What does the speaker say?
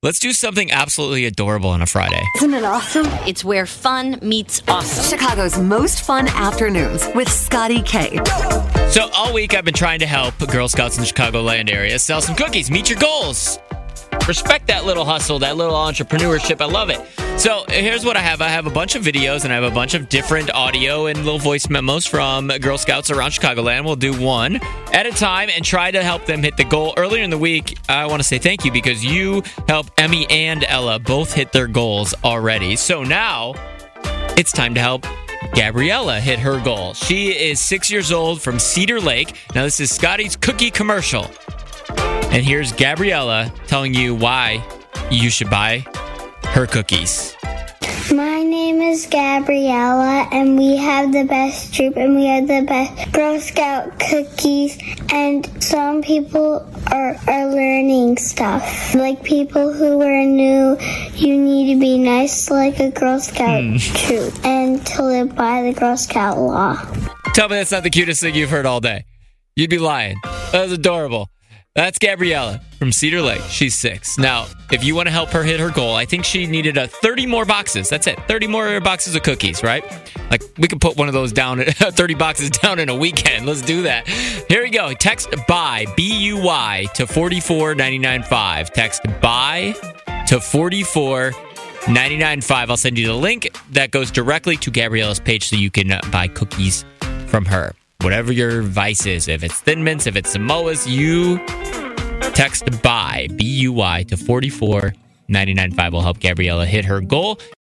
Let's do something absolutely adorable on a Friday. Isn't it awesome? It's where fun meets awesome. Chicago's most fun afternoons with Scotty K. So all week I've been trying to help Girl Scouts in the Chicagoland area sell some cookies. Meet your goals. Respect that little hustle, that little entrepreneurship. I love it. So here's what I have. I have a bunch of videos and I have a bunch of different audio and little voice memos from Girl Scouts around Chicagoland. We'll do one at a time and try to help them hit the goal. Earlier in the week, I want to say thank you because you helped Emmy and Ella both hit their goals already. So now it's time to help Gabriella hit her goal. She is 6 years old from Cedar Lake. Now this is Scotty's cookie commercial. And here's Gabriella telling you why you should buy her cookies. My name is Gabriella, and we have the best troop, and we have the best Girl Scout cookies, and some people are learning stuff. Like people who are new, you need to be nice like a Girl Scout troop, and to live by the Girl Scout law. Tell me that's not the cutest thing you've heard all day. You'd be lying. That's adorable. That's Gabriella from Cedar Lake. She's 6. Now, if you want to help her hit her goal, I think she needed 30 more boxes. That's it. 30 more boxes of cookies, right? Like, we could put one of those down, 30 boxes down in a weekend. Let's do that. Here we go. Text BUY, B-U-Y, to 44995. Text BUY to 44995. I'll send you the link that goes directly to Gabriella's page so you can buy cookies from her. Whatever your vice is, if it's Thin Mints, if it's Samoas, you text BUY, B-U-Y, to 44995 will help Gabriella hit her goal.